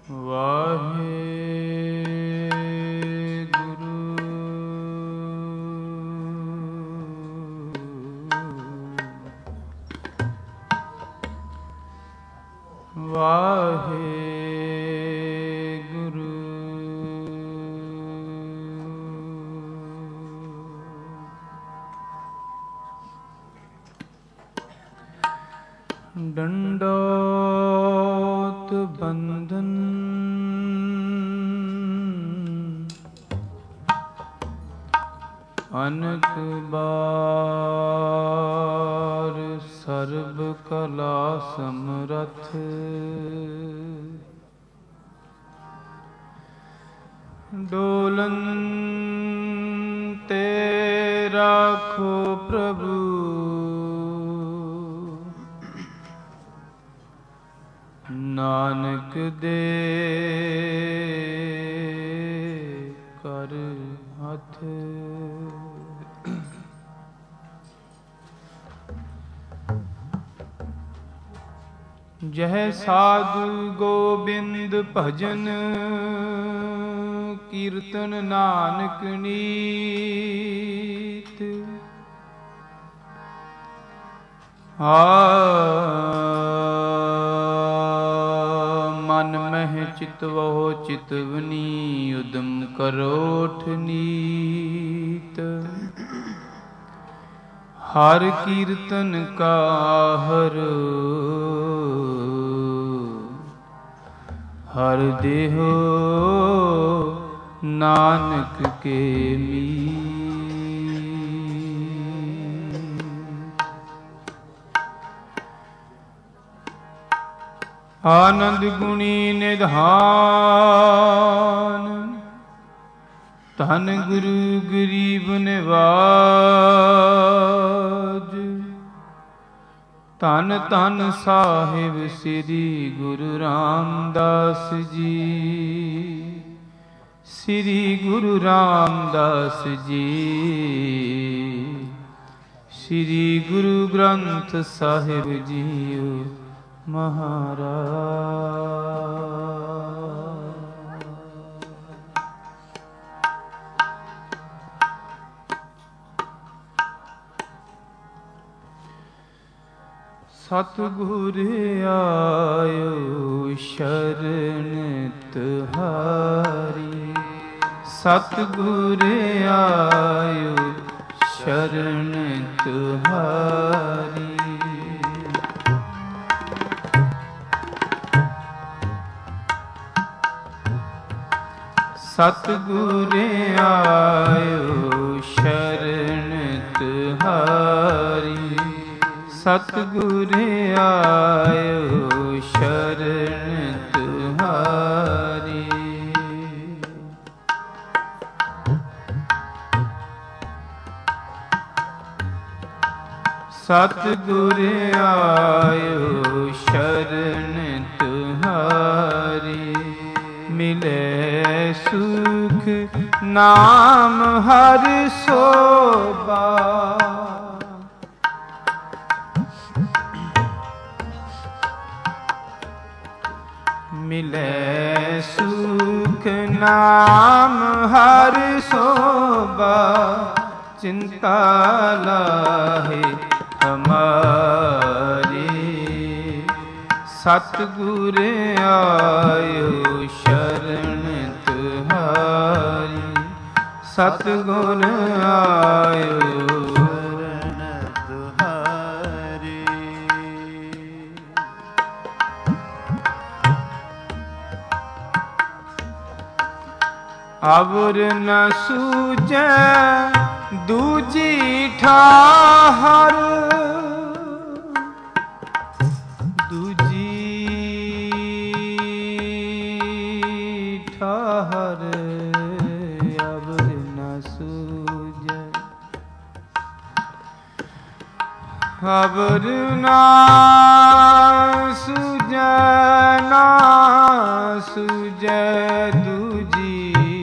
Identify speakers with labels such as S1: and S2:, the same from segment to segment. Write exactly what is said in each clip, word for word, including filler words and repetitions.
S1: ਡੰਡੋਤ ਬੰਧਨ ਅਨਕ ਬਾਰ ਸਰਬ ਕਲਾ ਸਮਰਥ ਡੋਲਨ ਤੇ ਰਾਖੋ ਪ੍ਰਭੂ ਨਾਨਕ ਦੇ ਕਰ ਹੱਥ। ਜਹ ਸਾਧੂ ਗੋਬਿੰਦ ਭਜਨ ਕੀਰਤਨ ਨਾਨਕ ਨੀਤ ਆ ਮਨ ਮਹਿ ਚਿਤਵਹੁ ਚਿਤਵਨੀ ਉਦਮ ਕਰੋਠ ਨੀਤ ਹਰ ਕੀਰਤਨ ਕਾ ਹਰ ਹਰ ਦੇਹੋ ਨਾਨਕ ਕੇ ਮੀਤ। ਆਨੰਦ ਗੁਣੀ ਨਿਧਾਨ ਧੰਨ ਗੁਰੂ ਗਰੀਬ ਨਿਵਾਜ ਧੰਨ ਧੰਨ ਸਾਹਿਬ ਸ੍ਰੀ ਗੁਰੂ ਰਾਮਦਾਸ ਜੀ ਸ੍ਰੀ ਗੁਰੂ ਰਾਮਦਾਸ ਜੀ ਸ੍ਰੀ ਗੁਰੂ ਗ੍ਰੰਥ ਸਾਹਿਬ ਜੀਓ ਮਹਾਰਾਜ। ਸਤਿਗੁਰ ਆਇਓ ਸ਼ਰਨ ਤੁਹਾਰੀ ਸਤਿਗੁਰ ਆਇਓ ਸ਼ਰਨ ਤੁਹਾਰੀ ਸਤਿਗੁਰ ਆਇਓ ਸ਼ਰਨ ਤੁਹਾਰੀ ਸਤਿਗੁਰ ਆਇਓ ਸ਼ਰਨ ਤੁਹਾਰੀ ਸਤਿਗੁਰ ਆਇਓ ਸ਼ਰਨ ਤੁਹਾਰੀ ਮਿਲੇ ਸੁਖ ਨਾਮ ਹਰਿ ਸੋਭਾ ਮਿਲੇ ਸੁਖ ਨਾਮ ਹਰਿ ਸੋਭਾ ਚਿੰਤਾ ਲਾਹੇ ਹਮਾਰੀ ਸਤਿਗੁਰ ਆਇਓ ਸ਼ਰਨ ਤੁਹਾਰੀ ਸਤਿਗੁਰ ਆਇਓ ਸ਼ਰਨ ਤੁਹਾਰੀ ਅਵਰ ਨ ਸੂਝੈ ਦੂਜੀ ਠਾਹਰ ਠਾਹਰ ਅਵਰ ਨ ਸੂਝੈ ਅਵਰ ਨ ਸੂਝੈ ਨਾ ਸੂਝੈ ਦੂਜੀ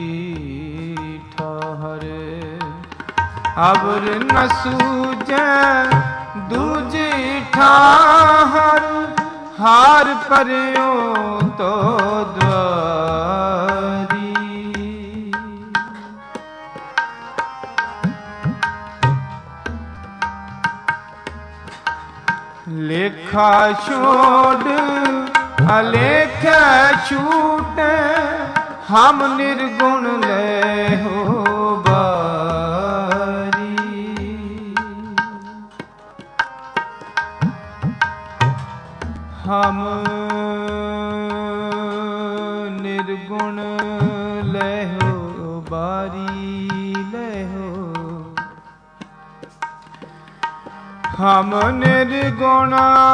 S1: ਠਾਹਰ ਅਵਰ ਨ ਸੂਝੈ ਦੂਜੀ ਠਾਹਰ ਹਾਰ ਪਰਿਓ ਤੋ ਦਵਾ ਲਿਖਾ ਛੋੜ ਅਲੇਖ ਛੂਟੈ ਹਮ ਨਿਰਗੁਣ ਲੈ ਹੋ ਬਾਰੀ। ਹਮ ਨਿਰਗੁਣ ਲੈ ਹੋ ਬਾਰੀ ਲੈ ਹੋ। ਹਮ ਨਿਰਗੁਣ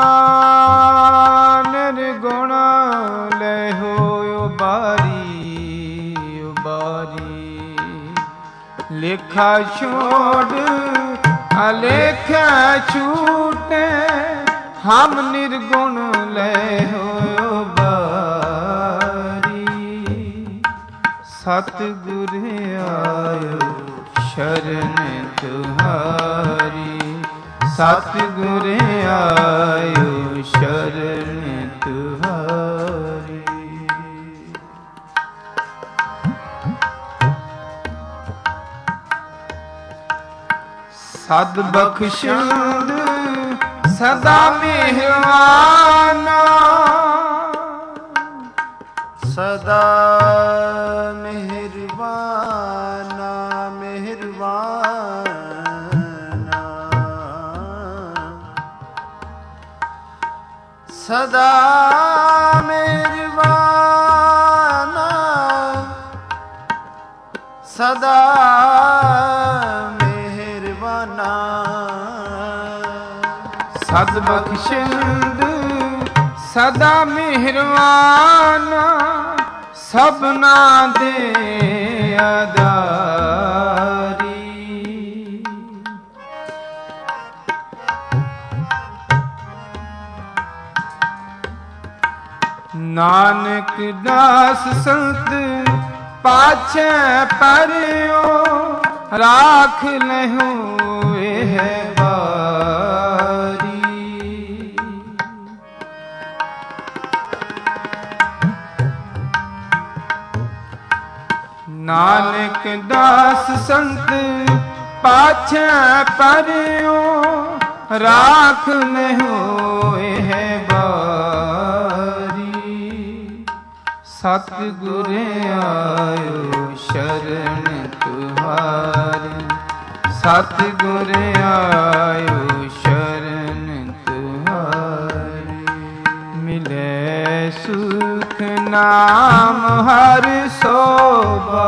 S1: ਨਿਰਗੁਣ ਲੈ ਹੋ ਬਾਰੀ ਬਾਰੀ। ਲੇਖਾ ਛੋੜ ਅਲੇਖ ਛੂਟੈ ਹਮ ਨਿਰਗੁਣ ਲੈ ਹੋ ਬਾਰੀ। ਸਤਿਗੁਰ ਆਇਓ ਸ਼ਰਨ ਤੁਹਾਰੀ। ਸਤਿਗੁਰ ਆਇਓ ਸ਼ਰਨ ਤੁਹਾਰੀ। ਸਦ ਬਖਸ਼ਿੰਦ ਸਦਾ ਮਿਹਰਬਾਨਾ।
S2: ਸਦਾ ਮਿਹਰਬਾਨਾ ਮਿਹਰਬਾਨਾ। ਸਦਾ ਮਿਹਰਬਾਨਾ ਸਦਾ ਮਿਹਰਬਾਨਾ।
S1: ਸਦ ਬਖਸ਼ਿੰਦ ਸਦਾ ਮਿਹਰਬਾਨਾ ਸਭਨਾ ਦੇ ਆਧਾਰੀ। ਨਾਨਕ ਦਾਸ ਸੰਤ ਪਾਛੈ ਪਰਿਓ ਰਾਖ ਲਹੂ ਇਹ ਬਾਰੀ। ਨਾਨਕ ਦਾਸ ਸੰਤ ਪਾਛੈ ਪਰਿਓ ਰਾਖ ਲਹੂ ਇਹ ਬਾਰੀ। ਸਤਿਗੁਰ ਆਇਓ ਸ਼ਰਨ ਤੁਹਾਰੀ। ਸਤਿਗੁਰ ਆਇਓ ਸ਼ਰਨ ਤੁਹਾਰੀ। ਮਿਲੇ ਸੁਖ ਨਾਮ ਹਰ ਸੋਭਾ।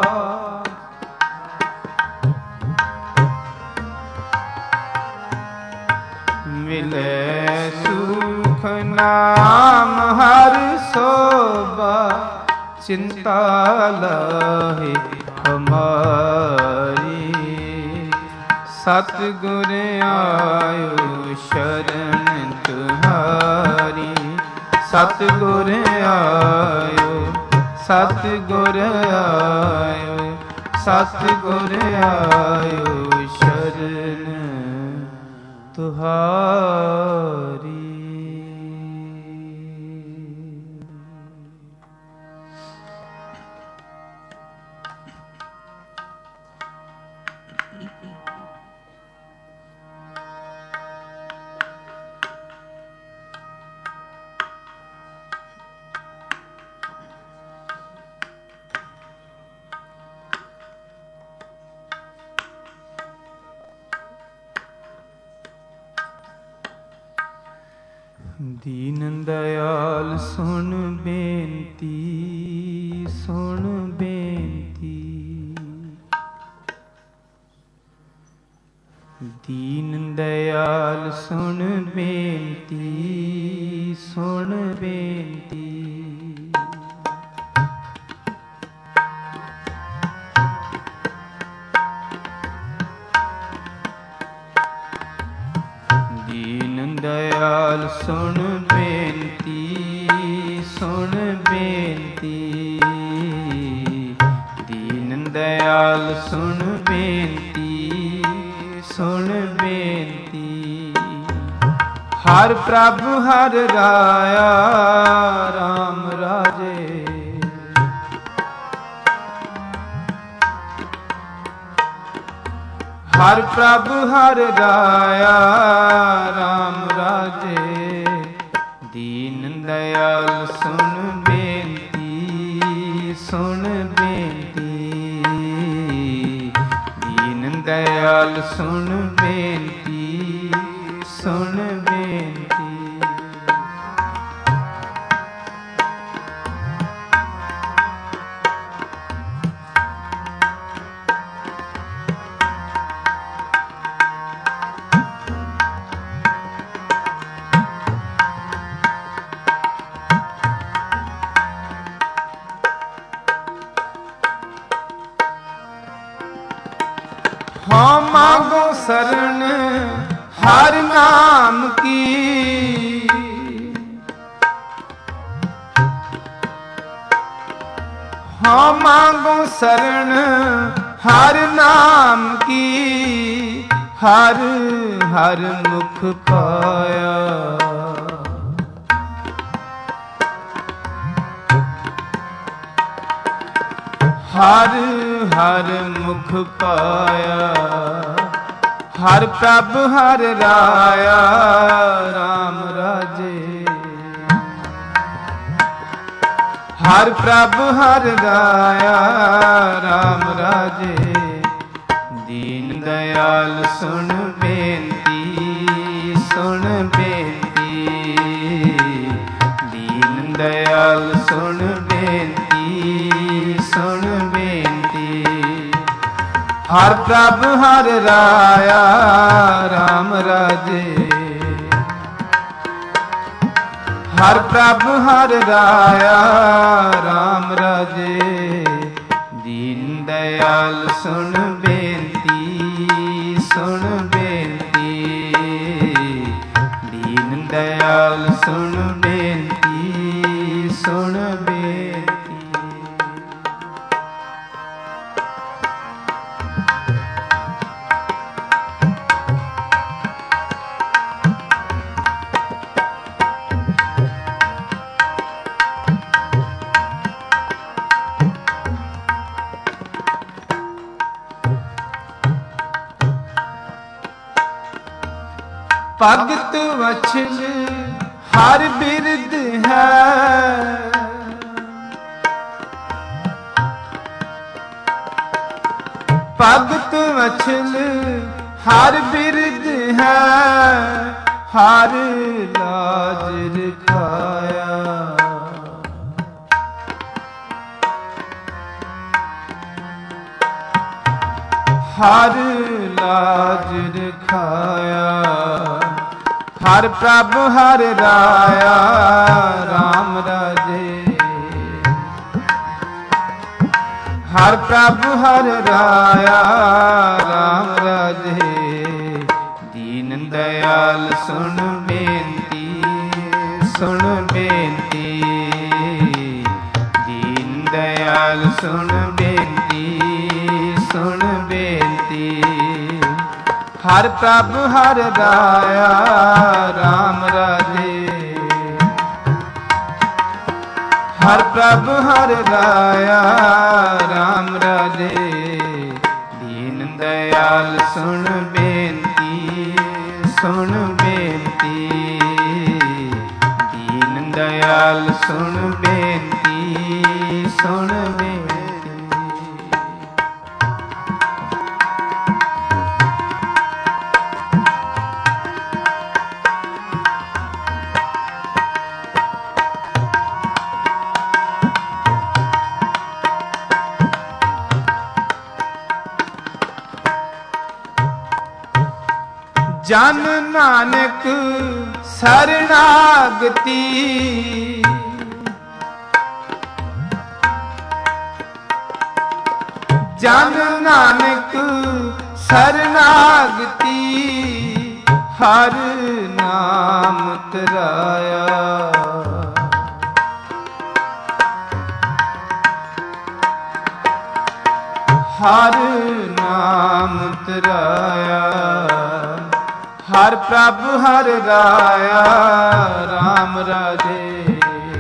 S1: ਮਿਲੇ ਸੁਖ ਨਾਮ ਹਰ ਸੋਭਾ ਚਿੰਤਾ ਲਾਹੇ ਹਮਾਰੀ। ਸਤਿਗੁਰ ਆਇਓ ਸ਼ਰਨ ਤੁਹਾਰੀ। ਸਤਿਗੁਰ ਆਇਓ ਸਤਿਗੁਰ ਆਇਓ ਸਤਿਗੁਰ ਆਇਓ ਸ਼ਰਨ ਤੁਹਾਰੀ। ਦੀਨ ਦਇਆਲ ਸੁਣ ਬੇਨਤੀ ਸੁਣ ਬੇਨਤੀ। ਦੀਨ ਦਇਆਲ ਸੁਣ ਬੇਨਤੀ ਸੁਣ ਬੇਨਤੀ। ਦੀਨ ਦਇਆਲ ਸੁਣ ਬੇਨਤੀ ਸੁਣ ਬੇਨਤੀ। ਦੀਨ ਦਇਆਲ ਸੁਣ ਬੇਨਤੀ ਸੁਣ ਬੇਨਤੀ। ਹਰ ਪ੍ਰਭ ਹਰ ਰਾਇਆ ਰਾਮ ਰਾਜੇ। ਹਰ ਪ੍ਰਭ ਹਰ ਰਾਇਆ ਰਾਮ ਰਾਜੇ। ਸੁਣ ਬੇਨਤੀ, ਸੁਣ ਬੇਨਤੀ। ਦੀਨ ਦਇਆਲ ਸੁਣ ਬੇਨਤੀ, ਸੁਣ ਬੇਨਤੀ। ਹਾਂ ਮਾਂਗੋ ਸਰਣ ਹਰ ਨਾਮ ਕੀ, ਹਾਂ ਮਾਂਗੋ ਸਰਣ ਹਰ ਨਾਮ ਕੀ। ਹਰ ਹਰ ਮੁਖ ਪਾਇਆ, ਹਰ ਹਰ ਮੁਖ ਪਾਇਆ। ਹਰ ਪ੍ਰਭ ਹਰ ਰਾਇਆ, ਰਾਮ ਰਾਜੇ। ਹਰ ਪ੍ਰਭ ਹਰ ਰਾਇਆ, ਰਾਮ ਰਾਜੇ। ਦੀਨ ਦਇਆਲ ਸੁਣ ਬੇਨਤੀ, ਸੁਣ ਬੇਨਤੀ। ਦੀਨ ਦਇਆਲ ਸੁਣ ਬੇਨਤੀ, ਸੁਣ ਬੇਨਤੀ। ਹਰ ਪ੍ਰਭ ਹਰ ਰਾਇਆ, ਰਾਮ ਰਾਜੇ। ਹਰ ਪ੍ਰਭ ਹਰ ਰਾਇਆ, ਰਾਮ ਰਾਜੇ। ਦੀਨ ਦਇਆਲ ਸੁਣ ਬੇਨਤੀ, ਸੁਣ ਬੇਨਤੀ। ਦੀਨ ਦਇਆਲ ਸੁਣ ਬੇਨਤੀ, ਸੁਣ ਬੇਨਤੀ। ਭਗਤ ਵਛਲ ਹਰ ਬਿਰਦ ਹੈ, ਭਗਤ ਵਛਲ ਹਰ ਬਿਰਦ ਹੈ। ਹਰ ਲਾਜ ਰਖਾਇਆ, ਹਰ ਲਾਜ ਰਖਾਇਆ। ਹਰ ਪ੍ਰਭ ਹਰ ਰਾਇਆ, ਰਾਮ ਰਾਜੇ। ਹਰ ਪ੍ਰਭ ਹਰ ਰਾਇਆ, ਰਾਮ ਰਾਜੇ। ਦੀਨ ਦਇਆਲ ਸੁਣ ਬੇਨਤੀ, ਸੁਣ ਬੇਨਤੀ। ਦੀਨ ਦਇਆਲ ਸੁਣ ਬੇਨਤੀ, ਸੁਣ ਬੇਨਤੀ। ਹਰ ਪ੍ਰਭ ਹਰ ਰਾਇਆ, ਰਾਮ ਰਾਜੇ। ਹਰ ਪ੍ਰਭ ਹਰ ਰਾਇਆ, ਰਾਮ ਰਾਜੇ। ਦੀਨ ਦਇਆਲ ਸੁਣ ਬੇਨਤੀ, ਸੁਣ ਬੇਨਤੀ। ਦੀਨ ਦਇਆਲ ਸੁਣ ਬੇਨਤੀ, ਸੁਣ ਬੇਨਤੀ। ਜਨ ਨਾਨਕ ਸਰਨਾਗਤੀ, ਜਨ ਨਾਨਕ ਸਰਨਾਗਤੀ। ਹਰ ਨਾਮ ਤਰਾਇਆ, ਹਰ ਨਾਮ ਤਰਾਇਆ। ਹਰ ਪ੍ਰਭ ਹਰ ਰਾਇਆ, ਰਾਮ ਰਾਜੇ।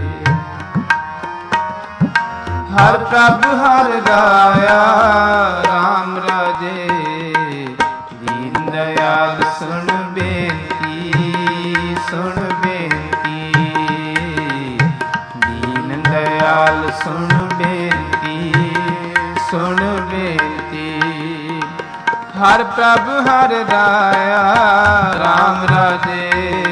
S1: ਹਰ ਪ੍ਰਭ ਹਰ ਰਾਇਆ, ਰਾਮ ਰਾਜੇ। ਦੀਨ ਦਇਆਲ ਸੁਣ ਬੇਨਤੀ, ਸੁਣ ਬੇਨਤੀ। ਦਇਆਲ ਸੁਣ ਬੇਨਤੀ, ਸੁਣ ਬੇਨਤੀ। ਹਰ ਪ੍ਰਭ ਹਰ ਰਾਇਆ RAM ਰਾਜੇ,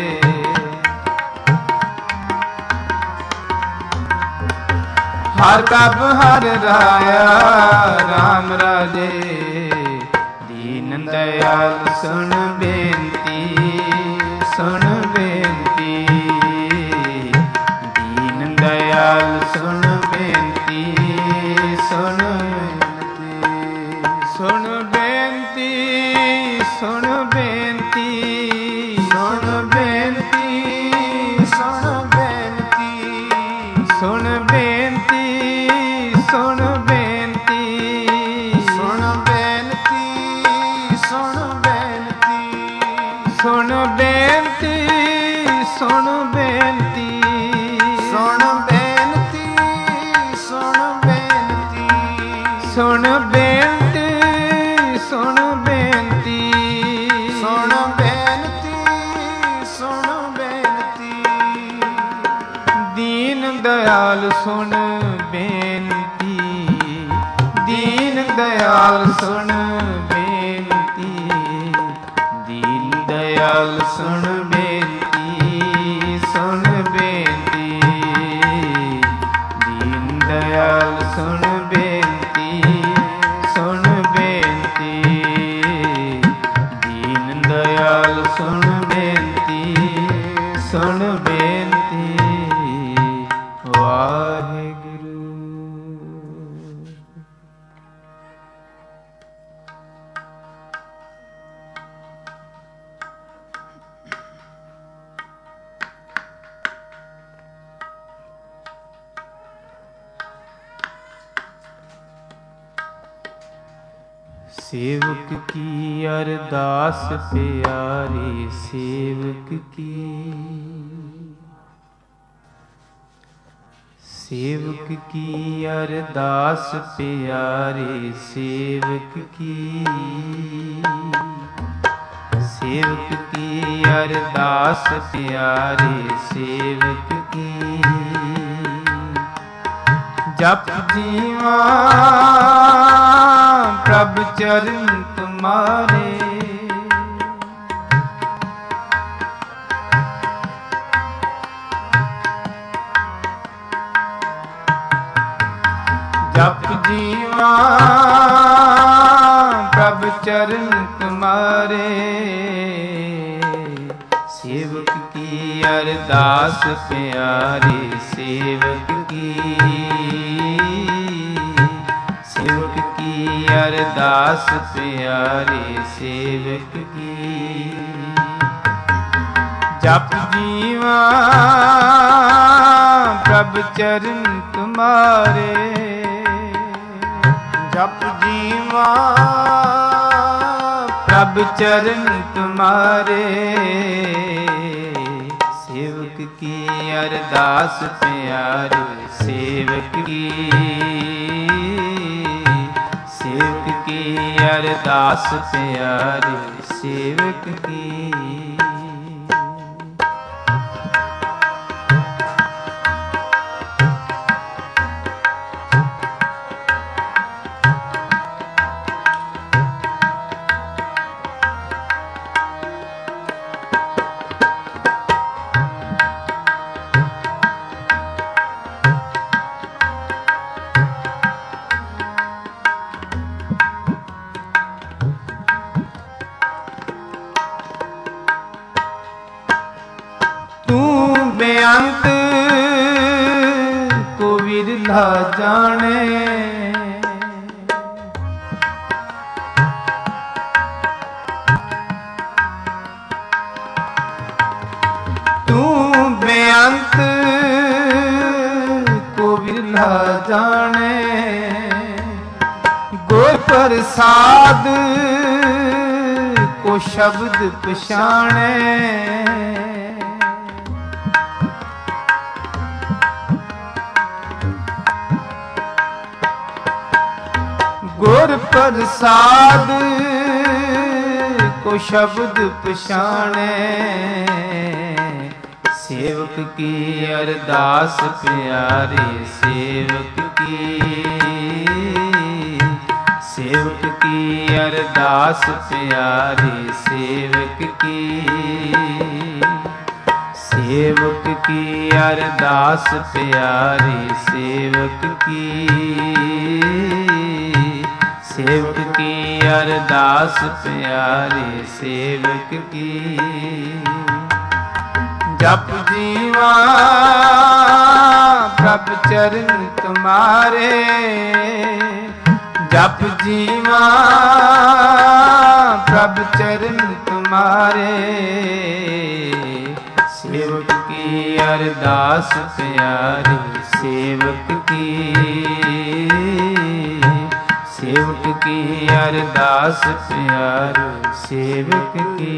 S1: ਹਰ ਪ੍ਰਭ ਹਰ ਰਾਇਆ RAM ਰਾਜੇ। ਦੀਨ ਦਇਆਲ ਸੁਣ ਬੇਨਤੀ, ਸੁਣ ਬੇਨਤੀ। ਦੀਨ ਦਇਆਲ ਸੁਣ ਬੇਨਤੀ, ਸੁਣ ਬੇਨਤੀ। ਸੁਣ ਬੇਨਤੀ, ਸੁਣ ਬੇਨਤੀ, ਸੁਣ ਬੇਨਤੀ, ਸੁਣ ਬੇਨਤੀ। ਸੁਣ ਬੇਨਤੀ, ਸੁਣ ਬੇਨਤੀ, ਸੁਣ ਬੇਨਤੀ, ਸੁਣ ਬੇਨਤੀ। ਸੁਣ ਬੇਨਤੀ, ਸੁਣ ਬੇਨਤੀ, ਸੁਣ ਬੇਨਤੀ, ਸੁਣ ਬੇਨਤੀ। ਸੁਣ ਬੇਨਤੀ, ਸੁਣ ਬੇਨਤੀ, ਸੁਣ ਬੇਨਤੀ, ਸੁਣ ਬੇਨਤੀ। ਦੀਨ ਦਇਆਲ ਸੁਣ ਬੇਨਤੀ, ਦੀਨ ਦਇਆਲ ਸੁਣ ਬੇਨਤੀ। ਦੀਨ ਦਇਆਲ ਸੁਣ ਬੇਨਤੀ, ਸੁਣ ਬੇਨਤੀ। ਦੀਨ ਦਇਆਲ ਸੁਣ ਬੇਨਤੀ, ਸੁਣ ਬੇਨਤੀ। ਦੀਨ ਦਇਆਲ ਸੁਣ ਬੇਨਤੀ, ਸੁਣ ਬੇਨਤੀ। ਵਾਹਿਗੁਰੂ। सेवक की अरदास प्यारे सेवक की, सेवक की अरदास प्यारे सेवक की। सेवक की अरदास प्यारे सेवक की। जप जीवा प्रभ चरण तुम्हारे, जप जीवा प्रभ चरण तुम्हारे। सेवक की अरदास प्यारे सेवक की। सेवक की अरदास प्यारे सेवक की। जप जीवा प्रभ चरण तुम्हारे। जप जीवा प्रभ चरण तुम्हारे। सेवक की अरदास प्यारे सेवक की। सेवक की अरदास प्यारे सेवक की। बेअंत को विरला जाने। तू बेअंत को विरला जाने। गुर प्रसाद को शब्द पछाणे। गुर प्रसाद को शब्द पछाणे। सेवक की अरदास प्यारे सेवक की, सेवक की अरदास प्यारे सेवक की, सेवक की अरदास प्यारे सेवक की, सेवक की अरदास प्यारे सेवक की। जप जीवा प्रभ चरण तुम्हारे, जप जीवा प्रभ चरण तुम्हारे, सेवक की अरदास प्यारी सेवक की, सेवक की अरदास प्यारी सेवक की।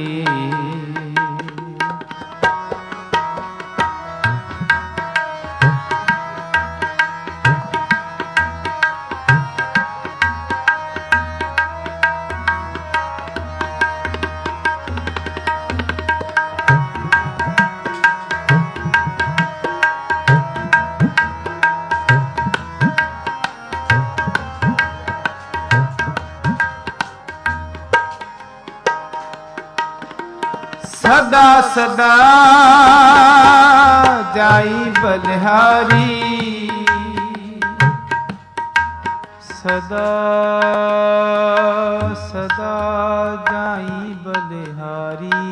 S1: सदा सदा जाई बलिहारी, सदा सदा जाई बलिहारी,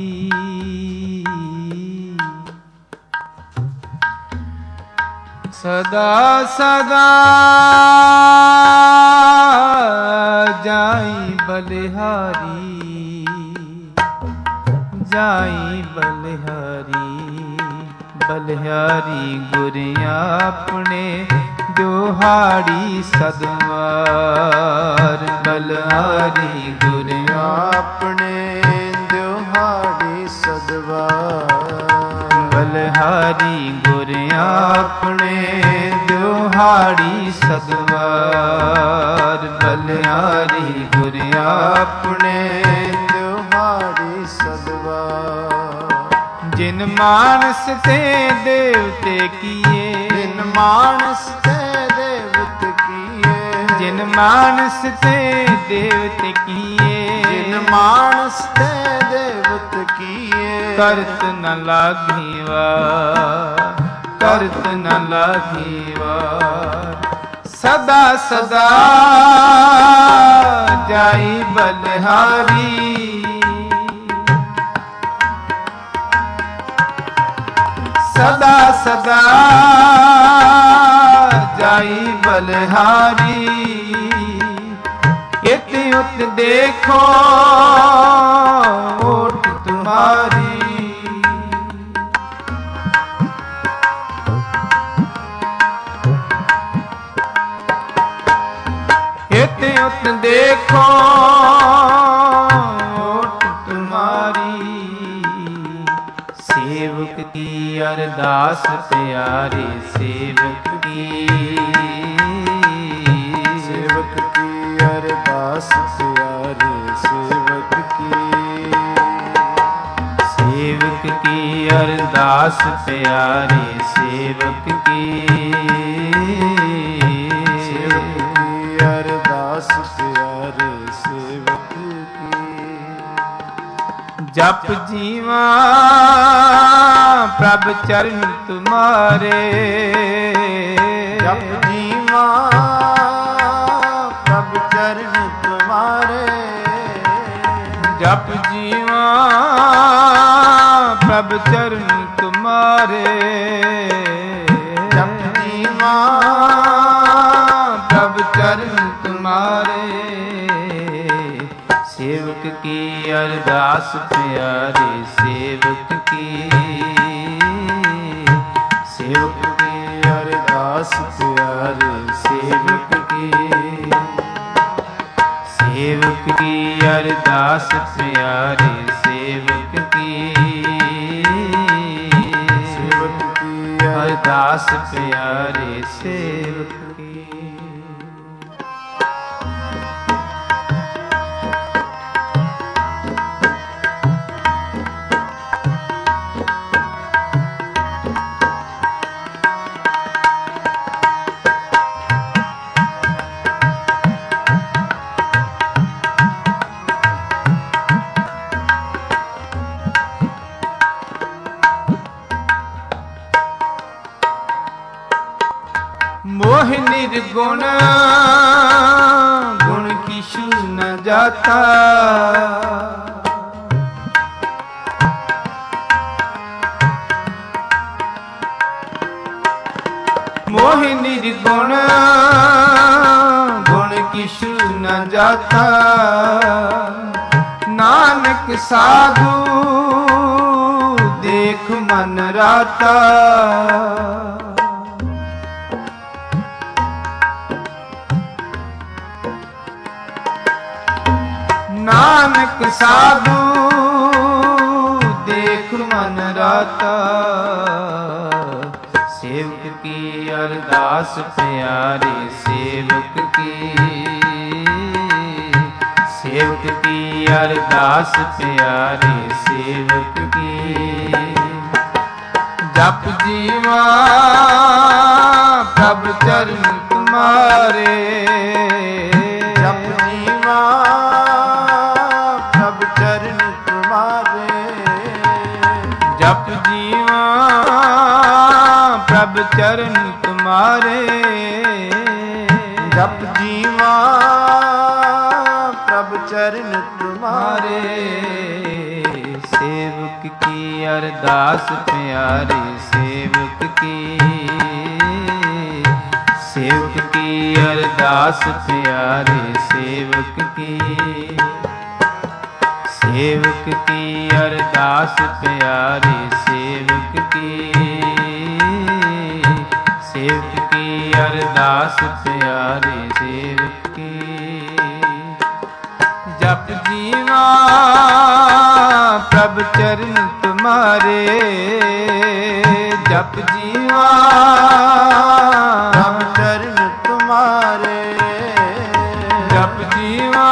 S1: सदा सदा जाई बलिहारी, जाई बलिहारी, बलिहारी गुरिया अपने दोहाड़ी सदवार, बलिहारी गुरिया
S2: अपने दोहाड़ी सदवार,
S1: बलिहारी गुरिया अपने दोहाड़ी सदवार, बलिहारी गुरिया अपने जिन मानस ते देवते किए,
S2: जिन मानस ते देवते किए,
S1: जिन मानस ते देवते किए,
S2: जिन मानस ते देवते किए,
S1: करत न लाघीवा, करत न लाघीवा, सदा सदा जाई बलिहारी, सदा सदा जाई बलिहारी, इत उत देखो ओट तुम्हारी, इत उत देखो ओट तुम्हारी, सेवक की अरदास प्यारे सेवक की,
S2: सेवक की अरदास प्यारे सेवक की,
S1: सेवक की अरदास प्यारे सेवक की,
S2: सेवक की अरदास प्यारे सेवक की।
S1: जप जीवा प्रभ चरण तुम्हारे,
S2: जप जीवा प्रभ चरण तुम्हारे,
S1: जप जीवा प्रभ चरण तुम्हारे,
S2: जप जीवा
S1: प्रभ चरण तुम्हारे, सेवक की अरदास प्यारे सेवक की, सेवक की अरदास प्यारे सेवक की, सेवक की अरदास प्यारे सेवक की,
S2: सेवक की
S1: अरदास प्यारे सेवक की। मोह निर्गुण गुण किशु न जाता। मोह निर्गुण गुण किशु न जाता। नानक साधु देख मन राता। नानक साधु देख मन राता। सेवक की अरदास प्यारे सेवक की। सेवक की अरदास प्यारे सेवक की। जप जीवा प्रभु चरण तुम्हारे।
S2: जप जीवा प्रभु चरण तुम्हारे।
S1: जप जीवा प्रभु चरण तुम्हारे।
S2: जप जीवा प्रभु चरण तुम्हारे।
S1: सेवक की अरदास प्यारे सेवक की। सेवक की अरदास प्यारे सेवक की। सेवक की अरदास प्यारे सेवक की। सेवक की अरदास प्यारे सेवक की। जप जीवा प्रभु चरण तुम्हारे। जप जीवा
S2: प्रभु चरण तुम्हारे।
S1: जप जीवा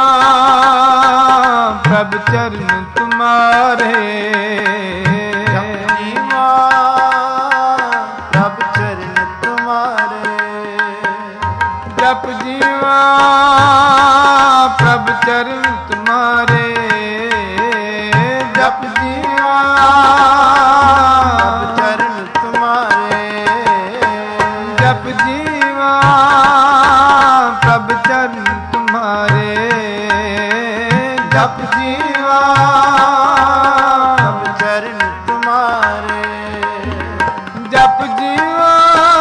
S1: प्रभु चरण तुम्हारे।
S2: जप जीवा प्रभु चरण तुम्हारे।
S1: जप जीवा प्रभु चरण तुम्हारे। जप जीवा
S2: प्रभु चरण तुम्हारे।
S1: जप जीवा प्रभु चरण तुम्हारे। जप जीवा
S2: प्रभु चरण तुम्हारे।
S1: जप जीवा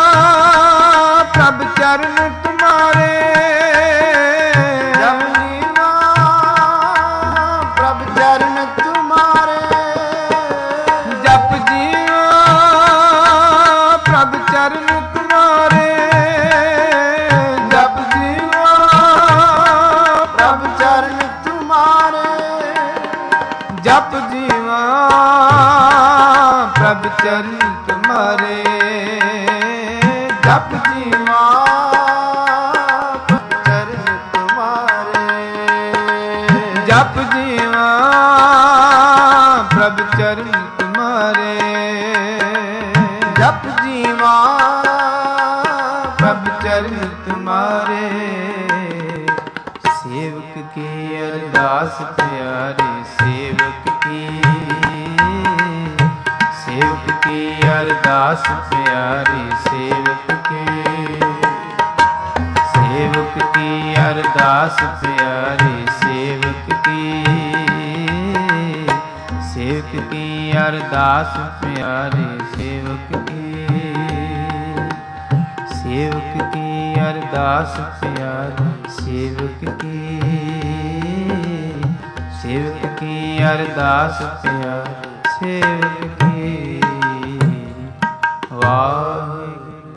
S1: प्रभु चरण तुम्हारे।
S2: जप जीवा प्रभु चरण तुम्हारे।
S1: जप जीवा प्रभु चरण तुम्हारे। जप जीवा
S2: प्रभु चरण तुम्हारे।
S1: जप जीवा प्रभु चरण तुम्हारे। जप जीवा
S2: प्रभु चरण तुम्हारे।
S1: जप जीवा प्रभु चरण तुम्हारे।
S2: जप जीवा
S1: प्रभु चरण तुम्हारे। सेवक की अरदास प्यारे सेवक की। सेवक की अरदास प्यारे सेवक की। सेवक की अरदास प्यारे सेवक की। सेवक की अरदास प्यारे सेवक की। सेवक की अरदास प्यारे सेवक की। सेवक की अरदास प्यारे सेवक की। वाहिगुरू।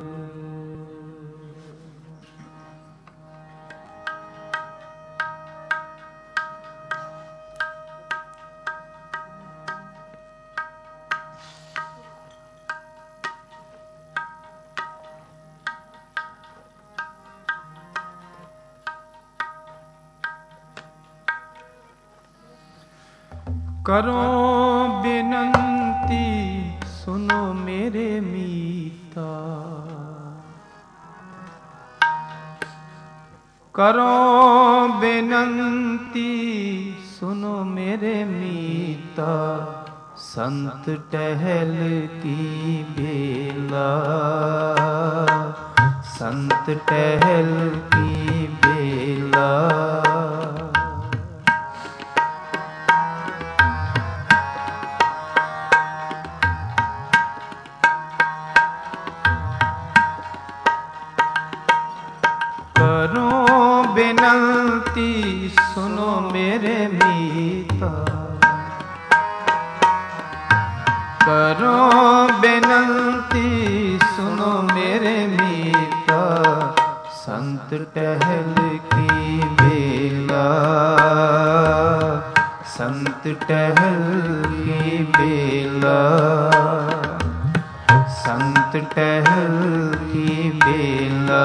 S1: करो बेनंती सुनो मेरे मीता। करो बेनंती सुनो मेरे मीता। संत टहल की बेला संत टहल की बेला। करो बिनती सुनो मेरे मीता, करो बिनती सुनो मेरे मीता, संत टहल की बेला, संत टहल की बेला, संत टहल की बेला,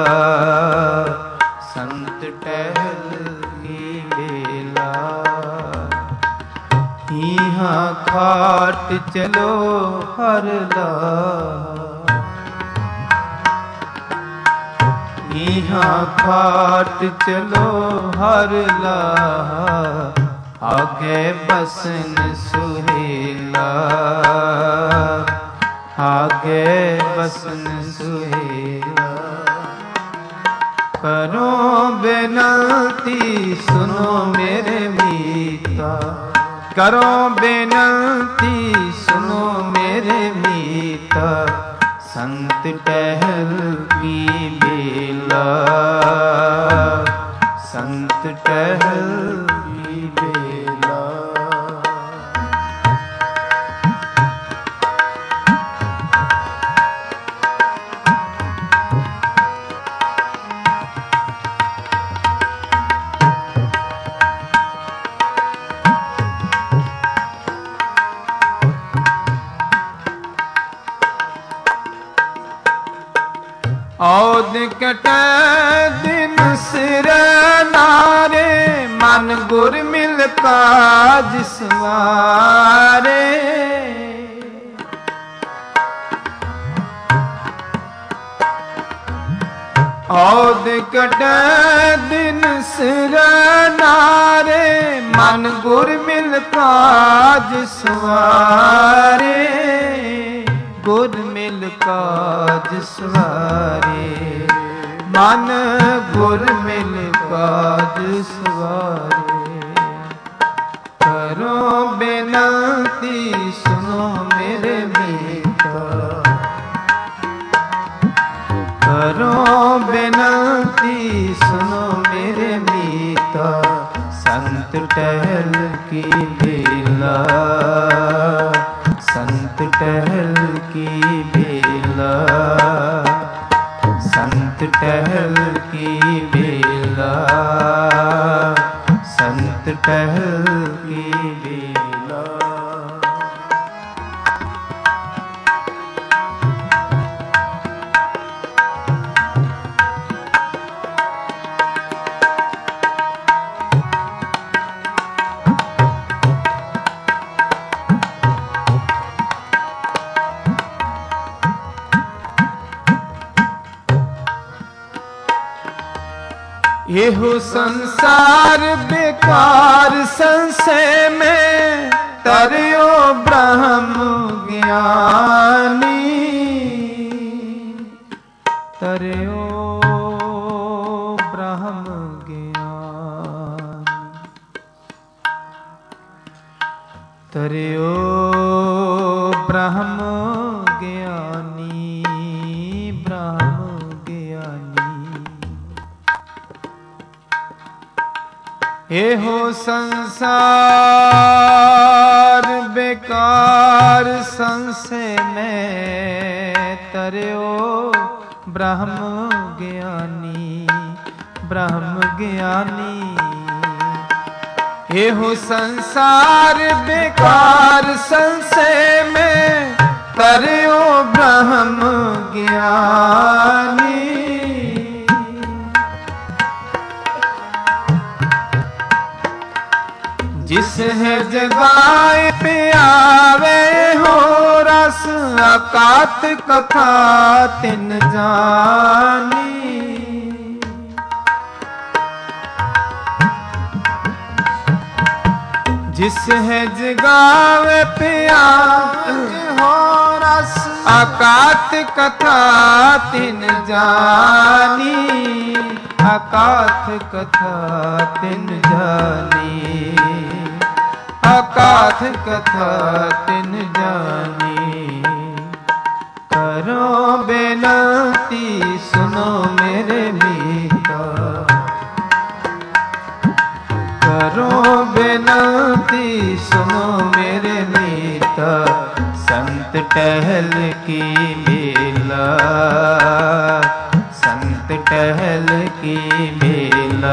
S1: संत टहल की बेला। यहाँ खाट चलो हर ला, यहाँ खाट चलो हर ला, आगे बसन सुहेला, आगे बसन सुहेला। करो बेनती सुनो मेरे मीता, करो बेनती सुनो मेरे मीता, संत टहल की बेला, संत टहल की बेला। औद कटे दिन सिर नारे, मन गुर मिल काज सवारे। औद कटे दिन सिर नारे, मन गुर मिल काज सवारे, गुर मिल काज सवारे, मन गुर मिल काज सवारे। करो बेनती सुनो मेरे मीता, करो बेनती सुनो मेरे मीता, संत टहल की बेला, संत टहल की बेला, संत टहल की बेला, संत टहल की बेला। येहु संसार बेकार संशय में, तरियो ब्रह्म ज्ञानी, तरियो ब्रह्म ज्ञानी, तरियो ब्रह्म ज्ञानी, ब्रह्म ज्ञानी। एहो संसार बेकार संशय में, तरियो ब्रह्म ज्ञानी, ब्रह्म ज्ञानी। एहो संसार बेकार संशय में, तरियो ब्रह्म ज्ञानी। जिस है जगाए पे आवे हो रस, अकात कथा तिन जानी। जिस है जगावे पे आवे
S2: हो रस
S1: अकात कथा तिन जानी, अकात कथा तिन जानी, अकाथ कथा तिन जानी। करो बेनती सुनो मेरे मीता, करो बेनती सुनो मेरे मीता। संत टहल की बेला, संत टहल की बेला,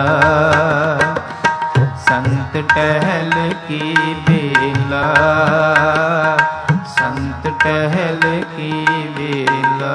S1: संत टहल की बेला, संत टहल की बेला।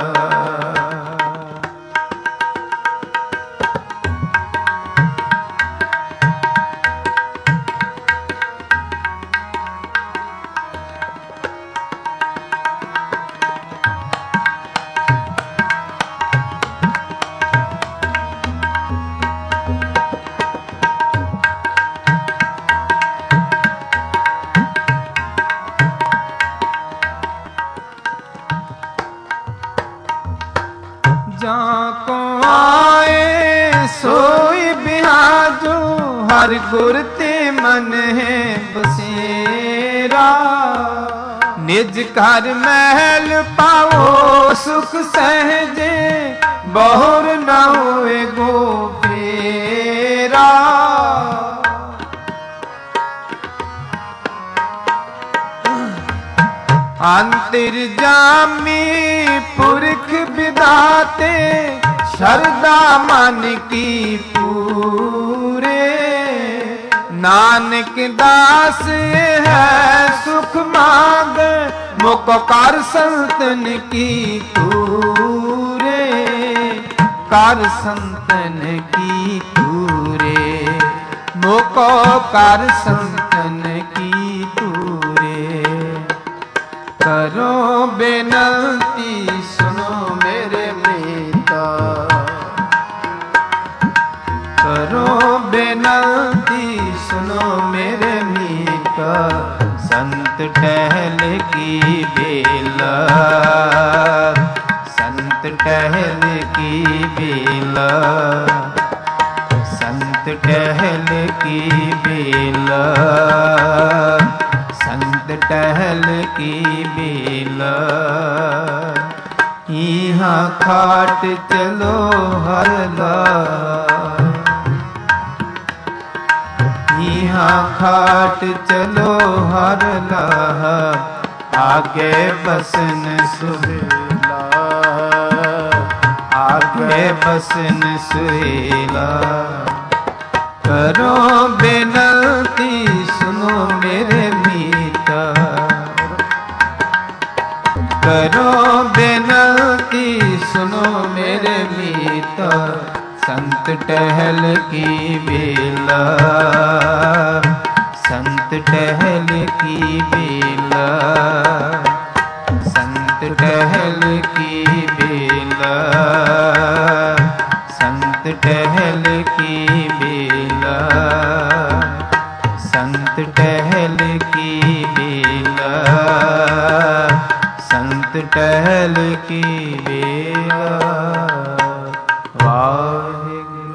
S1: जाको आए सोई बिहाजो, हर गुर ते मन है बसेरा। निज घर महल पाओ सुख सहजे, बहुर न होए गो फेरा। अंतर जामी पुरख विदाते, शरदा मन की पूरे। नानक दास है सुख मांग, मुख कर संतन की तूरे, कर संतन की तूरे, मुख कर संतन की तूरे। करो बेनती सुनो मेरे मीता, करो बेनती सुनो मेरे मीता। संत टहल की बेला, संत टहल की बेला, संत टहल की बेला, संत टहल की बेला। यहाँ खाट चलो हरला, यहाँ खाट चलो हरला। आगे बसन सुहेला, आगे बसन सुहेला। करो बेनती सुनो मेरे मीता, करो बेनती सुनो मेरे मीता। संत टहल की बेला, संत टहल की बेला, संत टहल की बेला, संत टहल की बेला, संत टहल की बेला, संत टहल की बेला। वाहिगुरु।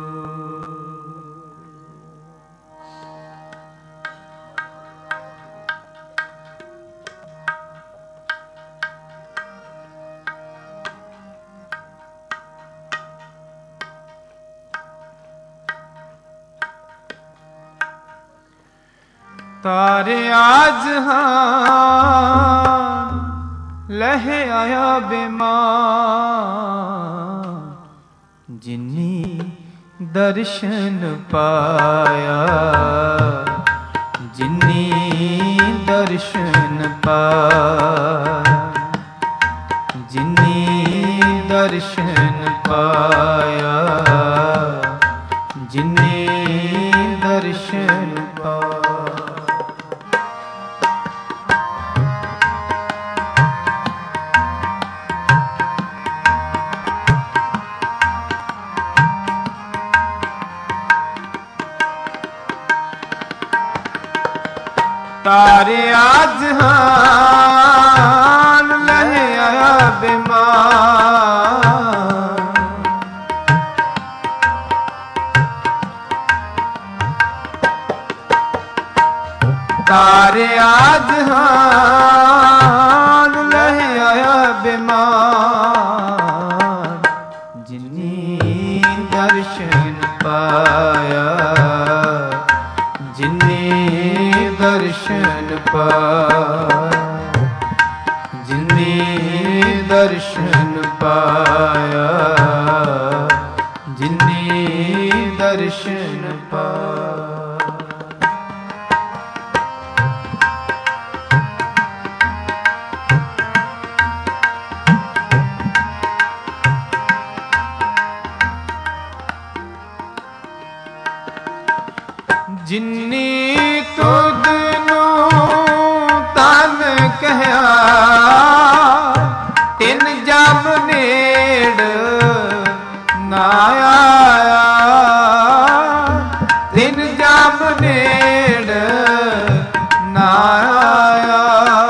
S1: तारे आज हाँ लह आया बेमार, जिन्नी दर्शन पाया, जिन्नी दर्शन पाया, जिन्नी दर्शन पाया, जिन्नी दर्शन पाया। तारे आज हाँ ਤਾਰਿਆ ਜਹਾਨ ਲਹਿ ਆਇਆ ਬਿਮਾਨ ਜਿਨੀ ਦਰਸ਼ਨ ਪਾਇਆ ਜਿਨੀ ਦਰਸ਼ਨ ਪਾਇਆ ਜਿਨੀ ਦਰਸ਼ਨ ਪਾਇਆ ਜਿਨੀ ਦਰਸ਼ਨ ਪਾਇਆ। ਜਿਨੀ ਤੁਧ ਨੂੰ ਤਨ ਕਹਿਆ ਤਿਨ ਜਮ ਨੇੜ ਨਾ ਆਇਆ ਤਿਨ ਜਮ ਨੇੜ ਨਾ ਆਇਆ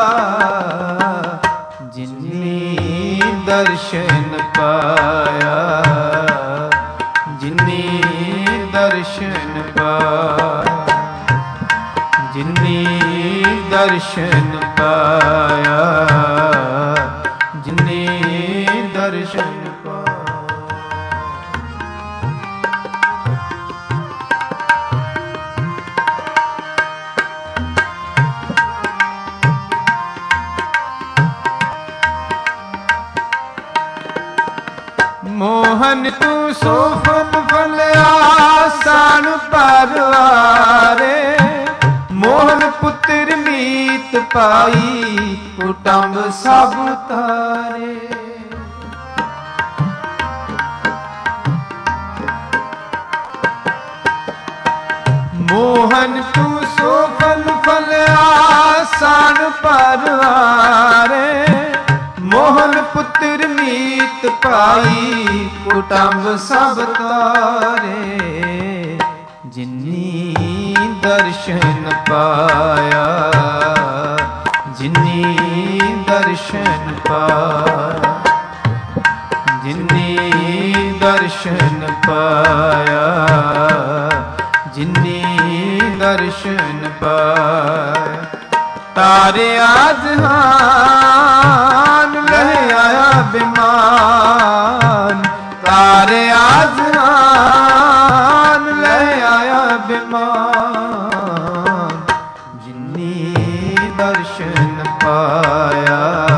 S1: ਜਿਨੀ ਦਰਸ਼ਨ ਪਾਇਆ ਜਿਨੀ ਦਰਸ਼ਨ ਪਾਇਆ ਜਿਨੀ ਦਰਸ਼ਨ ਪਾਇਆ ਜਿਨੀ ਦਰਸ਼ਨ ਪਾਇਆ। ਮੋਹਨ ਤੂੰ ਸੋਫਨ ਫਲਿਆ ਸਾਨ ਪਰਵਾਰੇ ਮੋਹਨ ਪੁੱਤਰ ਮੀਤ ਪਾਈ ਕੁਟੰਬ ਸਭ ਤਾਰੇ ਮੋਹਨ ਤੂੰ ਸੋਫਨ ਫਲਿਆ ਸਾਨ ਪਰਵਾਰੇ ਮੋਹਨ ਪੁੱਤਰ ਮੀਤ ਪਾਈ ਕੁਟੰਬ ਸਭ ਤਾਰੇ ਜਿਨੀ ਦਰਸ਼ਨ ਪਾਇਆ ਜਿਨੀ ਦਰਸ਼ਨ ਪਾਇਆ ਜਿਨੀ ਦਰਸ਼ਨ ਪਾਇਆ ਜਿਨੀ ਦਰਸ਼ਨ ਪਾਇਆ। ਤਾਰਿਆ ਜਹਾਨ ਲਹਿ ਆਇਆ ਬਿਮਾਨ ਤਾਰਿਆ ਜਹਾਨ ਲਹਿ ਆਇਆ ਬਿਮਾਨ ਜਿਨੀ ਦਰਸ਼ਨ ਪਾਇਆ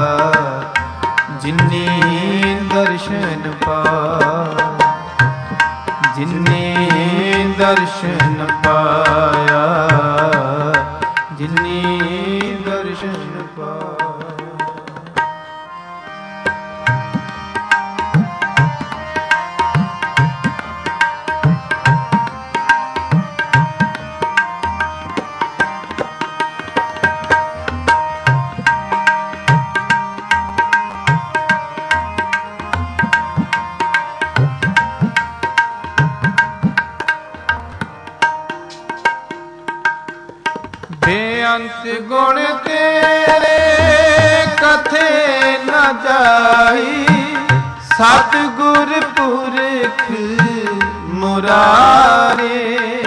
S1: ਜਿਨੀ ਦਰਸ਼ਨ ਪਾਇਆ ਜਿਨੀ ਦਰਸ਼ਨ ਪਾਇਆ ਜਿਨੀ ਦਰਸ਼ਨ ਪਾਇਆ। ਬੇਅੰਤ ਗੁਣ ਤੇਰੇ ਕਥੇ ਨ ਜਾਈ ਸਤਿਗੁਰ ਪੁਰਖ ਮੁਰਾਰੇ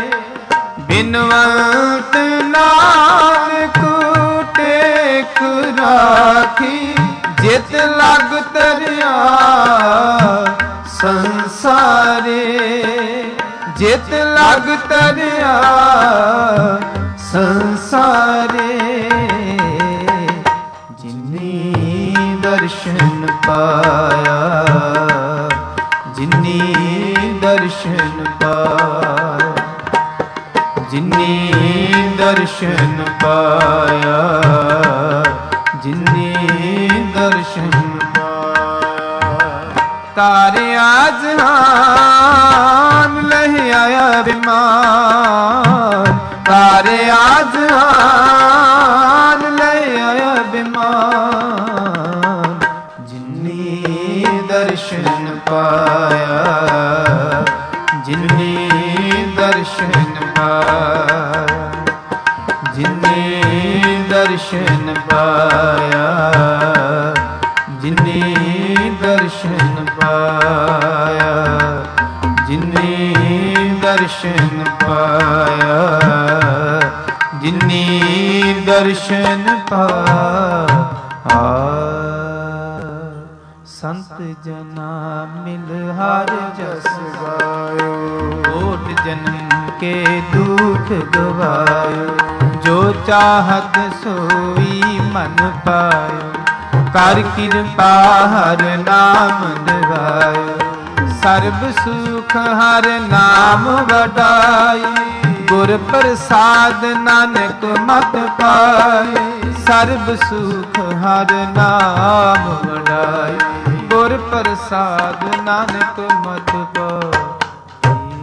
S1: ਬਿਨਵੰਤ ਨਾਨਕ ਟੇਕ ਰਾਖੀ ਜਿਤ ਲਗ ਤਰਿਆ ਸੰਸਾਰੇ ਜਿਤ ਲਗ ਤਰਿਆ ਸੰਸਾਰੇ ਜਿਨੀ ਦਰਸ਼ਨ ਪਾਇਆ ਜਿਨੀ ਦਰਸ਼ਨ ਪਾਇਆ ਜਿਨੀ ਦਰਸ਼ਨ ਪਾਇਆ ਜਿਨੀ ਦਰਸ਼ਨ ਪਾਇਆ। ਤਾਰਿਆ ਜਹਾਨ ਲਹਿ ਆਇਆ ਬਿਮਾਨ ਤਾਰਿਆ ਜਹਾਨ ਲਹਿ ਆਇਆ ਬਿਮਾਨ ਜਿਨੀ ਦਰਸ਼ਨ ਪਾਇਆ ਜਿਨੀ ਦਰਸ਼ਨ ਪਾਇਆ ਜਿਨੀ ਦਰਸ਼ਨ ਪਾਇਆ ਜਿਨੀ ਦਰਸ਼ਨ ਪਾਇਆ ਜਿਨੀ ਦਰਸ਼ਨ ਪਾਇਆ ਜਿਨੀ ਦਰਸ਼ਨ ਪਾਇਆ। ਸੰਤ ਜਨਾ ਮਿਲ ਹਰ ਜਸ
S2: ਗਾਇਓ।
S1: ਕੋਟ ਜਨਮ ਕੇ ਦੁਖ ਗਵਾਇਓ। ਜੋ ਚਾਹਤ ਸੋਈ ਮਨ ਪਾਇਓ। ਕਰ ਕਿਰਪਾ ਹਰ ਨਾਮ ਦਿਵਾਇਓ। ਸਰਬ ਸੁਖ ਹਰ ਨਾਮ ਵਡਾਈ। ਗੁਰ ਪ੍ਰਸਾਦ ਨਾਨਕ ਮਤ ਪਾਏ। ਸਰਬ ਸੁਖ ਹਰ ਨਾਮ ਵਡਾਈ। ਗੁਰ ਪ੍ਰਸਾਦ ਨਾਨਕ ਮਤ ਪਾਏ।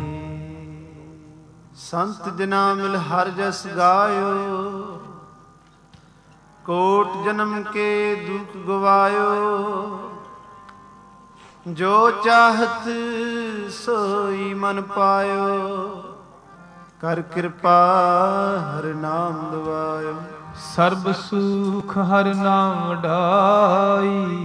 S2: ਸੰਤ ਜਨਾ ਮਿਲ ਹਰ ਜਸ ਗਾਇਓ। ਕੋਟ ਜਨਮ ਕੇ ਦੁਖ ਗਵਾਇਓ। ਜੋ ਚਾਹਤ ਸੋਈ ਮਨ ਪਾਇਓ। ਕਰ ਕਿਰਪਾ ਹਰ ਨਾਮ ਦਿਵਾਇਓ।
S1: ਸਰਬ ਸੁਖ ਹਰ ਨਾਮ ਵਡਾਈ।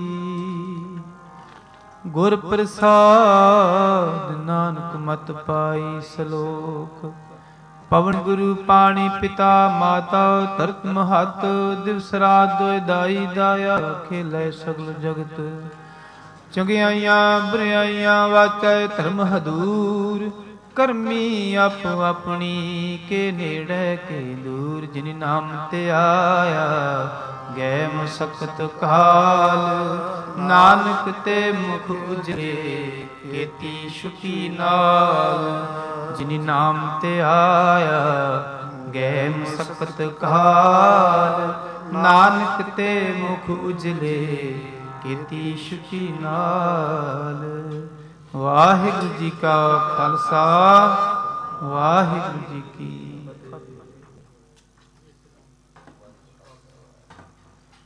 S1: ਗੁਰ ਪ੍ਰਸਾਦ ਨਾਨਕ ਮਤ ਪਾਈ। ਸ਼ਲੋਕ। ਪਵਨ ਗੁਰੂ ਪਾਣੀ ਪਿਤਾ ਮਾਤਾ ਧਰਤ ਮਹਤ। ਦਿਵਸ ਰਾਤ ਦੋਇ ਦਾਈ ਦਾਇਆ। ਖੇਲੇ ਸਗਲ ਜਗਤ। ਚੰਗਿਆਈਆਂ ਬੁਰਿਆਈਆਂ ਵਾਚੈ ਧਰਮ ਹਦੂਰ। ਕਰਮੀ ਆਪੋ ਆਪਣੀ ਕੇ ਨੇੜੇ ਕੇ ਦੂਰ। ਜਿਨ ਨਾਮ ਤੇ ਆਇਆ ਗਏ ਮੁਸਕਤ ਕਾਲ। ਨਾਨਕ ਤੇ ਮੁਖ ਉਜਰੇ ਕੀਤੀ ਛੁਟੀ ਨਾਲ। ਜਿਨ ਨਾਮ ਤੇ ਆਇਆ ਗਏ ਮੁਸਕਤ ਕਾਲ। ਨਾਨਕ ਤੇ ਮੁਖ ਉਜਲੇ ਕੀਤੀ ਛੁਟੀ ਨਾਲ। ਵਾਹਿਗੁਰੂ ਜੀ ਕਾ ਖਾਲਸਾ ਵਾਹਿਗੁਰੂ ਜੀ ਕੀ